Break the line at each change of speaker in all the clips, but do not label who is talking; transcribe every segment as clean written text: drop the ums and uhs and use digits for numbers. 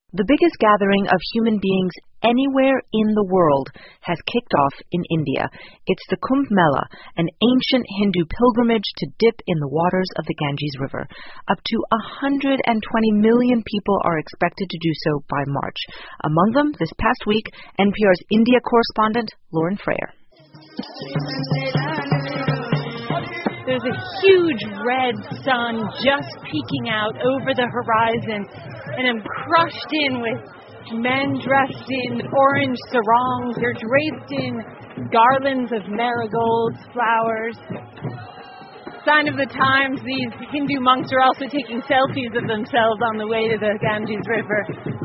The biggest gathering of human beings anywhere in the world has kicked off in India. It's the Kumbh Mela, an ancient Hindu pilgrimage to dip in the waters of the Ganges River. Up to 120 million people are expected to do so by March. Among them, this past week, NPR's India correspondent, Lauren Frayer.
There's a huge red sun just peeking out over the horizon, and I'm crushed in with men dressed in orange sarongs. They're draped in garlands of marigolds, flowers. Sign of the times, these Hindu monks are also taking selfies of themselves on the way to the Ganges River.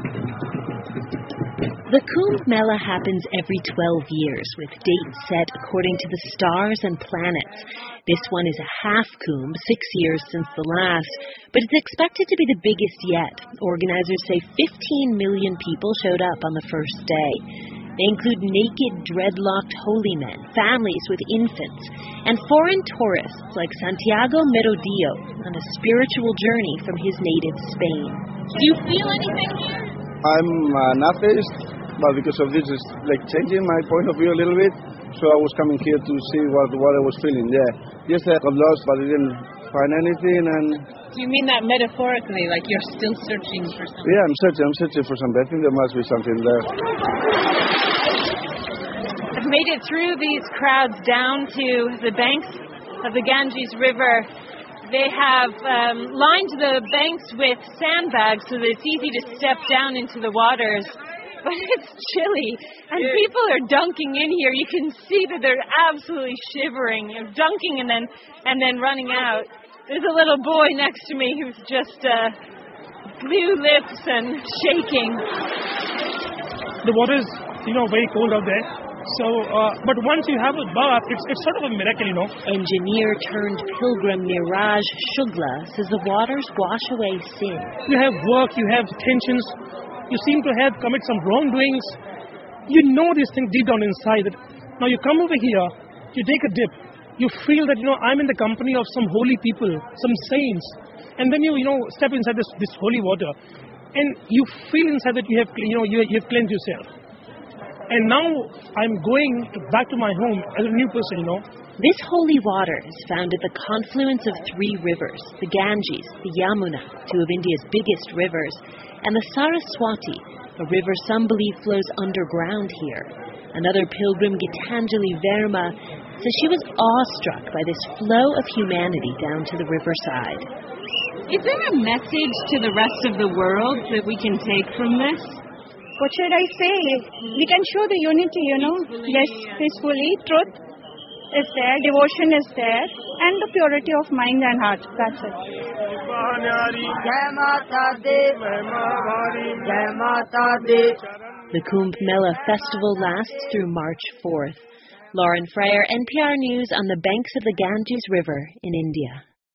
The Kumbh Mela happens every 12 years, with dates set according to the stars and planets. This one is a half kumbh, 6 years since the last, but it's expected to be the biggest yet. Organizers say 15 million people showed up on the first day. They include naked, dreadlocked holy men, families with infants, and foreign tourists like Santiago Merodillo on a spiritual journey from his native Spain.
Do you feel anything here?
I'm an atheist, but because of this, it's like changing my point of view a little bit. So I was coming here to see what I was feeling. Yeah, yes, I got lost, but I didn't find anything. And
do you mean that metaphorically, like you're still searching for something?
Yeah, I'm searching for something. I think there must be something there.
I've made it through these crowds down to the banks of the Ganges River. They have lined the banks with sandbags so that it's easy to step down into the waters. But it's chilly, and people are dunking in here. You can see that they're absolutely shivering, dunking and then running out. There's a little boy next to me who's just blue lips and shaking.
The water is, very cold out there. So, but once you have a bath, it's sort of a miracle,
Engineer-turned-pilgrim Niraj Shugla says the waters wash away sin.
You have work, you have tensions, you seem to have commit some wrongdoings. You know these things deep down inside. That now you come over here, you take a dip, you feel that, I'm in the company of some holy people, some saints. And then you step inside this holy water. And you feel inside that you have cleansed yourself. And now I'm going back to my home as a new person,
This holy water is found at the confluence of 3 rivers, the Ganges, the Yamuna, 2 of India's biggest rivers, and the Saraswati, a river some believe flows underground here. Another pilgrim, Gitanjali Verma, says she was awestruck by this flow of humanity down to the riverside.
Is there a message to the rest of the world that we can take from this?
What should I say? We can show the unity, Yes, peacefully. Truth is there, devotion is there, and the purity of mind and heart. That's it.
The Kumbh Mela festival lasts through March 4th. Lauren Frayer, NPR News on the banks of the Ganges River in India.